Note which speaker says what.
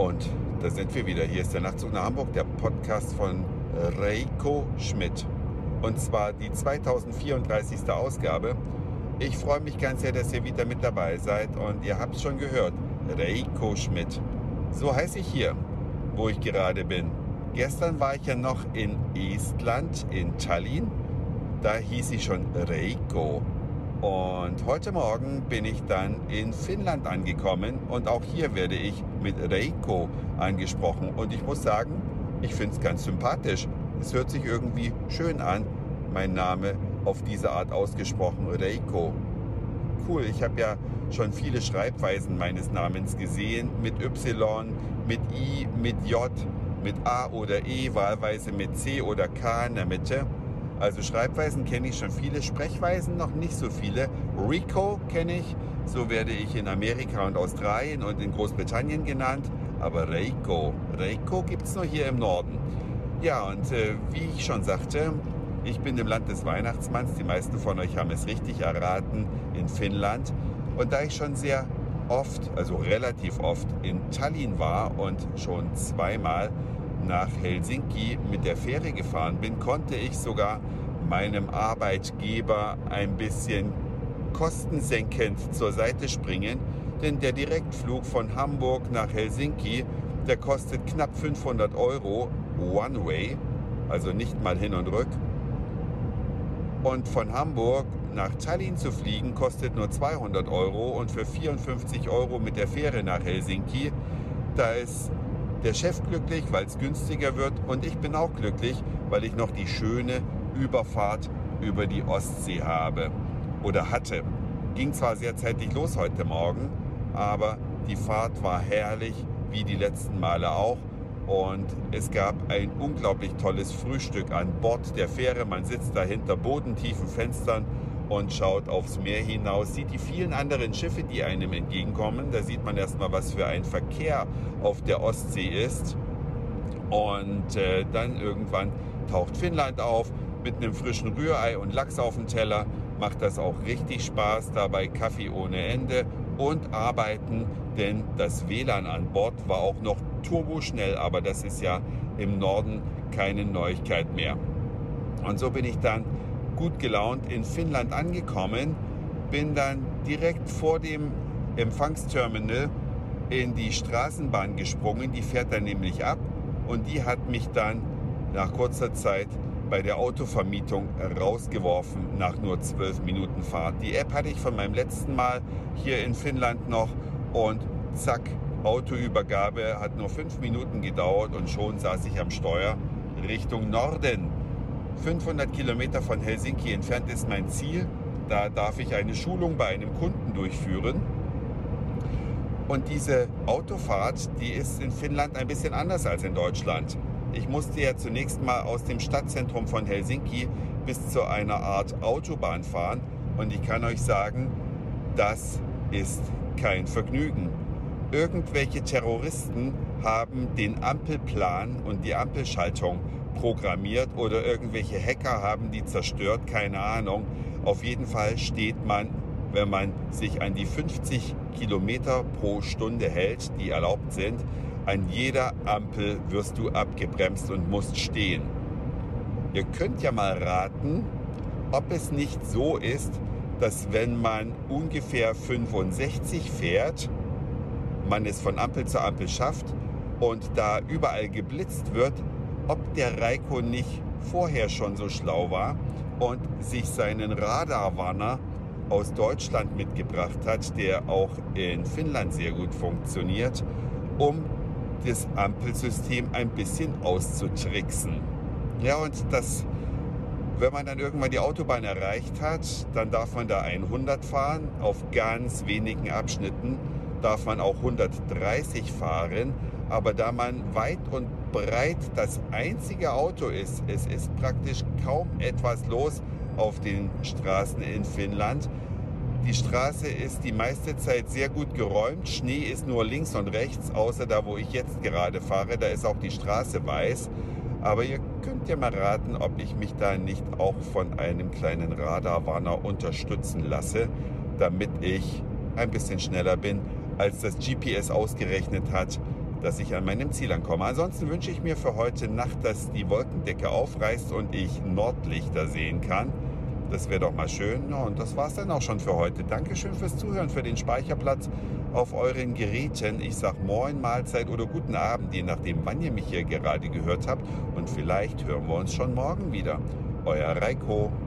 Speaker 1: Und da sind wir wieder. Hier ist der Nachtzug nach Hamburg, der Podcast von Reiko Schmidt. Und zwar die 2034. Ausgabe. Ich freue mich ganz sehr, dass ihr wieder mit dabei seid. Und ihr habt es schon gehört, Reiko Schmidt. So heiße ich hier, wo ich gerade bin. Gestern war ich ja noch in Estland, in Tallinn. Da hieß ich schon Reiko. Und heute Morgen bin ich dann in Finnland angekommen und auch hier werde ich mit Reiko angesprochen. Und ich muss sagen, ich finde es ganz sympathisch. Es hört sich irgendwie schön an, mein Name auf diese Art ausgesprochen, Reiko. Cool, ich habe ja schon viele Schreibweisen meines Namens gesehen, mit Y, mit I, mit J, mit A oder E, wahlweise mit C oder K in der Mitte. Also Schreibweisen kenne ich schon viele, Sprechweisen noch nicht so viele. Rico kenne ich, so werde ich in Amerika und Australien und in Großbritannien genannt. Aber Reiko gibt es nur hier im Norden. Ja, und wie ich schon sagte, ich bin im Land des Weihnachtsmanns. Die meisten von euch haben es richtig erraten, in Finnland. Und da ich schon sehr oft, also relativ oft in Tallinn war und schon zweimal nach Helsinki mit der Fähre gefahren bin, konnte ich sogar meinem Arbeitgeber ein bisschen kostensenkend zur Seite springen, denn der Direktflug von Hamburg nach Helsinki, der kostet knapp 500 Euro One-Way, also nicht mal hin und rück. Und von Hamburg nach Tallinn zu fliegen kostet nur 200 Euro und für 54 Euro mit der Fähre nach Helsinki, da ist der Chef glücklich, weil es günstiger wird und ich bin auch glücklich, weil ich noch die schöne Überfahrt über die Ostsee habe oder hatte. Ging zwar sehr zeitig los heute Morgen, aber die Fahrt war herrlich, wie die letzten Male auch. Und es gab ein unglaublich tolles Frühstück an Bord der Fähre. Man sitzt da hinter bodentiefen Fenstern und schaut aufs Meer hinaus, sieht die vielen anderen Schiffe, die einem entgegenkommen. Da sieht man erstmal, was für ein Verkehr auf der Ostsee ist. Und dann irgendwann taucht Finnland auf mit einem frischen Rührei und Lachs auf dem Teller. Macht das auch richtig Spaß, dabei Kaffee ohne Ende und arbeiten, denn das WLAN an Bord war auch noch turboschnell, aber das ist ja im Norden keine Neuigkeit mehr. Und so bin ich dann gut gelaunt in Finnland angekommen, bin dann direkt vor dem Empfangsterminal in die Straßenbahn gesprungen, die fährt dann nämlich ab und die hat mich dann nach kurzer Zeit bei der Autovermietung rausgeworfen nach nur 12 Minuten Fahrt. Die App hatte ich von meinem letzten Mal hier in Finnland noch und zack, Autoübergabe hat nur 5 Minuten gedauert und schon saß ich am Steuer Richtung Norden. 500 Kilometer von Helsinki entfernt ist mein Ziel. Da darf ich eine Schulung bei einem Kunden durchführen. Und diese Autofahrt, die ist in Finnland ein bisschen anders als in Deutschland. Ich musste ja zunächst mal aus dem Stadtzentrum von Helsinki bis zu einer Art Autobahn fahren. Und ich kann euch sagen, das ist kein Vergnügen. Irgendwelche Terroristen haben den Ampelplan und die Ampelschaltung programmiert oder irgendwelche Hacker haben die zerstört, keine Ahnung. Auf jeden Fall steht man, wenn man sich an die 50 Kilometer pro Stunde hält, die erlaubt sind, an jeder Ampel wirst du abgebremst und musst stehen. Ihr könnt ja mal raten, ob es nicht so ist, dass wenn man ungefähr 65 fährt, man es von Ampel zu Ampel schafft und da überall geblitzt wird, ob der Reiko nicht vorher schon so schlau war und sich seinen Radarwarner aus Deutschland mitgebracht hat, der auch in Finnland sehr gut funktioniert, um das Ampelsystem ein bisschen auszutricksen. Ja, und das, wenn man dann irgendwann die Autobahn erreicht hat, dann darf man da 100 fahren. Auf ganz wenigen Abschnitten darf man auch 130 fahren. Aber da man weit und breit das einzige Auto ist, es ist praktisch kaum etwas los auf den Straßen in Finnland. Die Straße ist die meiste Zeit sehr gut geräumt. Schnee ist nur links und rechts, außer da, wo ich jetzt gerade fahre. Da ist auch die Straße weiß. Aber ihr könnt ja mal raten, ob ich mich da nicht auch von einem kleinen Radarwarner unterstützen lasse, damit ich ein bisschen schneller bin, als das GPS ausgerechnet hat, dass ich an meinem Ziel ankomme. Ansonsten wünsche ich mir für heute Nacht, dass die Wolkendecke aufreißt und ich Nordlichter sehen kann. Das wäre doch mal schön. Und das war es dann auch schon für heute. Dankeschön fürs Zuhören, für den Speicherplatz auf euren Geräten. Ich sage Moin, Mahlzeit oder guten Abend, je nachdem, wann ihr mich hier gerade gehört habt. Und vielleicht hören wir uns schon morgen wieder. Euer Reiko.